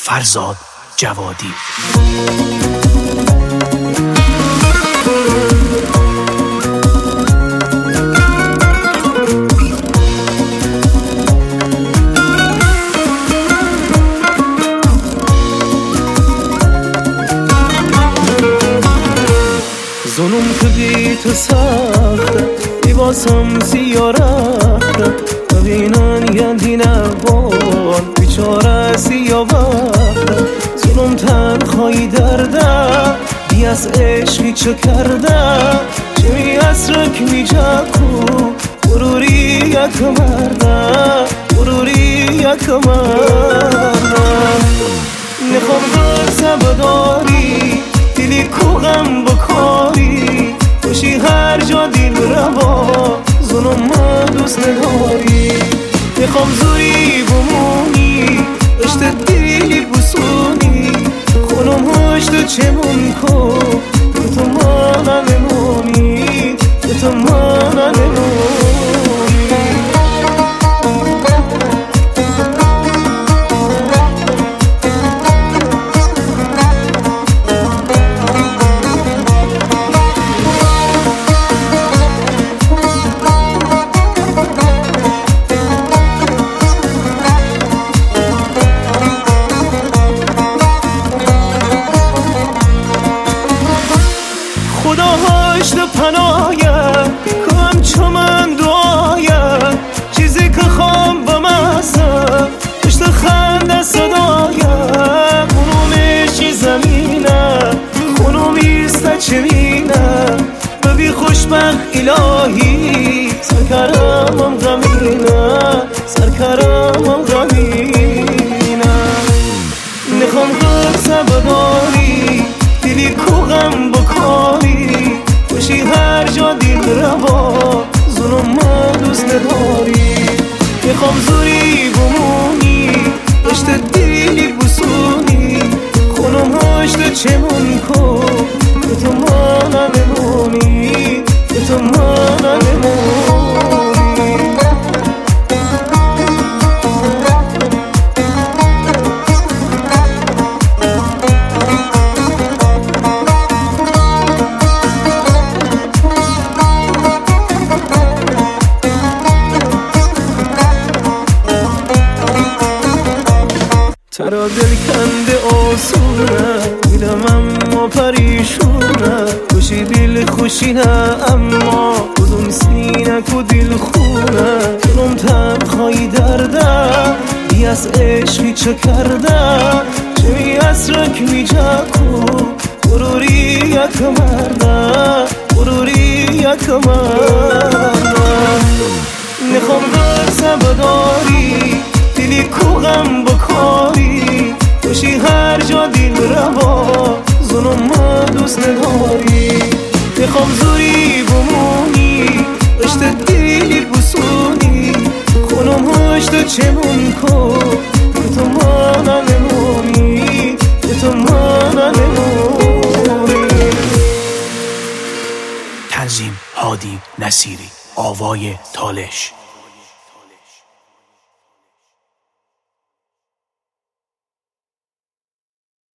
فرزاد جوادی. ظلم که بی تو سخته لیباسم سیاه رفته ببینن یندی نبان بیچاره سیاه وقته ظلم تنهایی درده بی از عشقی چه کرده چه می اسرک می جکو غروری یک مرده غروری یک مرده نخوام غرصه بداری دلی کو غم بکاری خوشی هر جا دل روا ظلم ما دوست نداری میخوام زوری بمونی اشت دلی بسونی خونم هشت چمون کو تو ما نمونی تو ما نمونی. خدا هشت پنایم کم چمن دعایم چیزی که خوام بمسم پشت خنده صدایم خونومشی زمینه خونومیسته چمینه ببی خوشبخت الهی سرکرمم غمینه سرکرمم غمینه نخوام غرصه بداری دلی کو غم بکاری خوشی هر جا دل روا ظلم ما دوست نداری میخوام زوری بمونی اشت دلی بسونی خونم هشت چمون کو تو ما نمونی تو ما نمونی. ترا دل کنده آسونه دیدم اما پریشونه خوشی دل خوشی نه اما کدوم سینه کو دل خونه کنم تنهایی درده بی از عشقی چه کرده چه می اسرک می جکو غروری یک مرده غروری یک مرده نخوام غرصه بداری دلی کو غم بکاری خوشی هر جا دل روا ظلم ما دوست نداری میخوام زوری بمونی اشت دلی بسونی خونم هشت چمون کو تو ما نمونی تو ما نمونی. تنظیم هادی نصیری، آوای تالش.